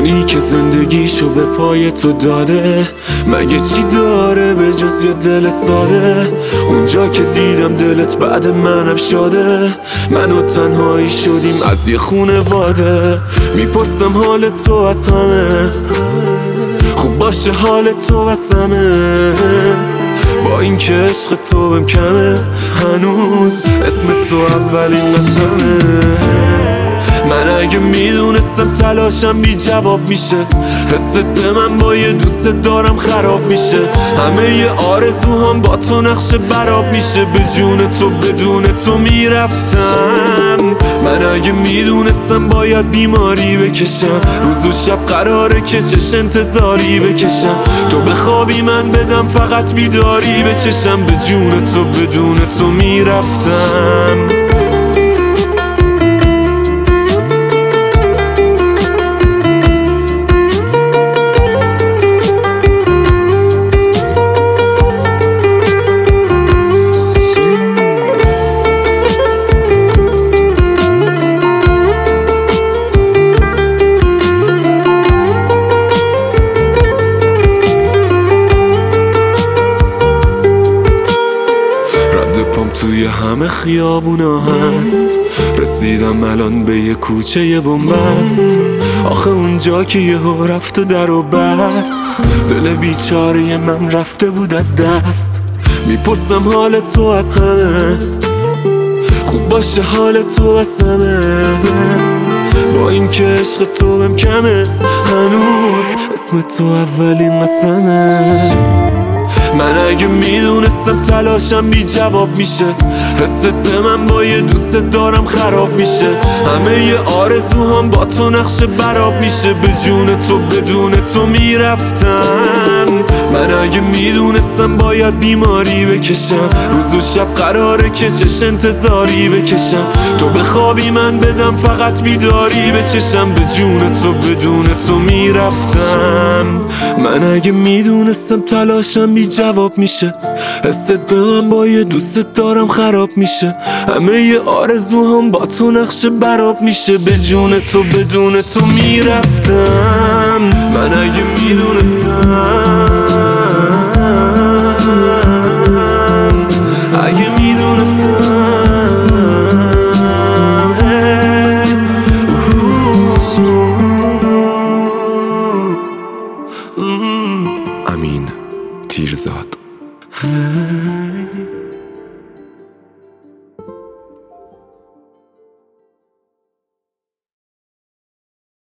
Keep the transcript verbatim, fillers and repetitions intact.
اونی که زندگیشو به پای تو داده، مگه چی داره به جز یه دل ساده؟ اونجا که دیدم دلت بعد منم شاده، من و تنهایی شدیم از یه خونواده. میپرسم حال تو از همه، خوب باشه حال تو از همه، با این که عشق تو بهم کمه، هنوز اسم تو اولین قسمه. من اگه میدونستم تلاشم بی جواب میشه، حست به من با یه دوست دارم خراب میشه، همه ی آرزوهام با تو نقش براب میشه، به جون تو بدون تو میرفتم. من اگه میدونستم باید بیماری بکشم، روز و شب قراره که چش انتظاری بکشم، تو بخوابی من بدم فقط بیداری بچشم، به جون تو بدون تو میرفتم. توی همه خیابونا هست، رسیدم الان به یه کوچه یه بنبست، آخه اونجا که یهو رفت و در و بست، دل بیچاره من رفته بود از دست. میپرسم حال تو از همه، خوب باشه حال تو از همه، با این که عشق تو بهم کمه، هنوز اسم تو اولین قسمه. من اگه میدونستم تلاشم بی جواب میشه، حست به من با یه دوست دارم خراب میشه، همه ی آرزوهام با تو نقش براب میشه، به جون تو بدون تو میرفتم. من اگه میدونستم باید بیماری بکشم، روز و شب قراره که چش انتظاری بکشم، تو بخوابی من بدم فقط بیداری بچشم، به جون تو بدون تو میرفتم. من اگه میدونستم تلاشم بی جواب میشه، حست به من با یه دوست دارم خراب میشه، همه ی آرزوهام با تو نقش براب میشه، به جون تو بدون تو میرفتم. من اگه میدونستم